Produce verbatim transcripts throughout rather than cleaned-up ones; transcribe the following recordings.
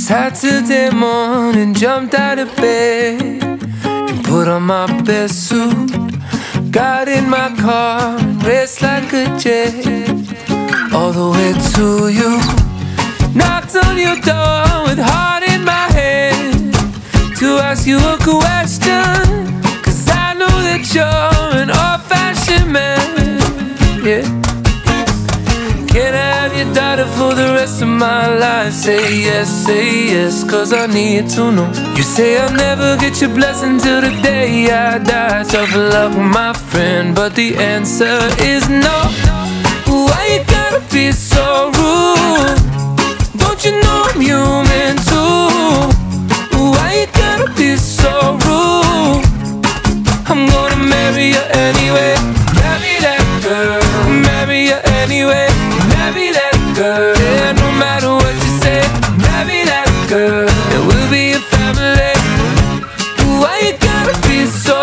Saturday morning, jumped out of bed and put on my best suit. Got in my car and raced like a jet all the way to you. Knocked on your door with heart in my head to ask you a question, 'cause I know that you're an old-fashioned man, yeah. Can I have your daughter for the rest of my life? Say yes, say yes, 'cause I need to know. You say I'll never get your blessing till the day I die. Tough luck, my friend, but the answer is no. Why you gotta be so rude? Don't you know I'm human too? Why you gotta be so rude? I'm gonna marry you anyway. Marry that girl, marry you anyway. Marry that girl, yeah, no matter what you say. Marry that girl, and we'll be a family. Why you gotta be so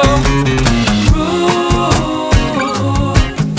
rude?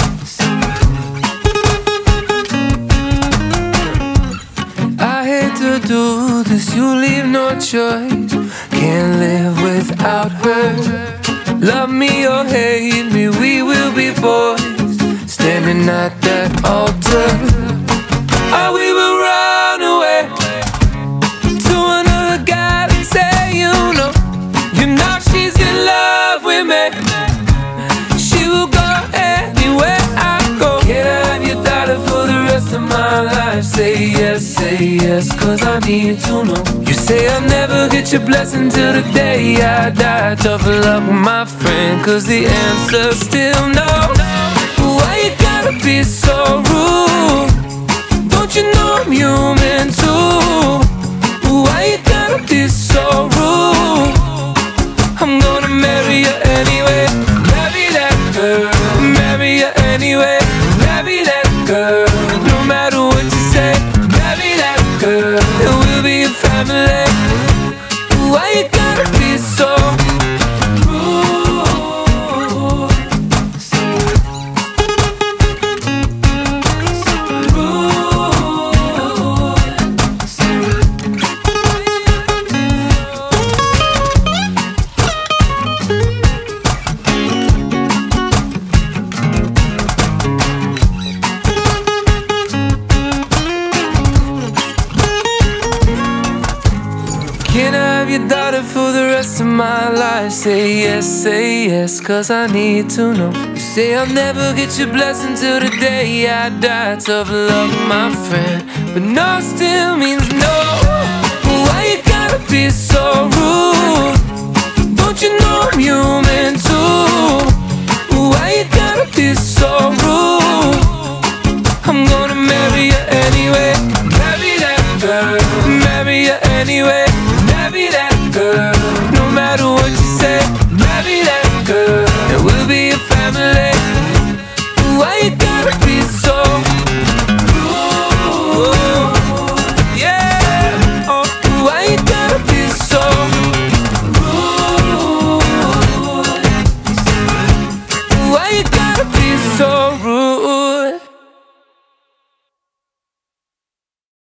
I hate to do this, you leave no choice. Can't live without her. Love me or hate me, we will be boys standing at that altar. Or we will run away to another guy and say, you know, you know she's in love with me. She will go anywhere I go. Can I have your daughter for the rest of my life? Say yes, say yes, 'cause I need to know. You say I'll never get your blessing till the day I die. Tough luck, my friend, 'cause the answer's still no. Why you gotta be so rude? Don't you know I'm human too? Why you gotta be so rude? I'm gonna marry you anyway. Marry that girl, marry you anyway. Marry that girl, no matter what you say. Marry that girl, and we'll be a family. Why you gotta be so Can I have your daughter for the rest of my life? Say yes, say yes, 'cause I need to know. You say I'll never get your blessing till the day I die. Tough luck, my friend, but no still means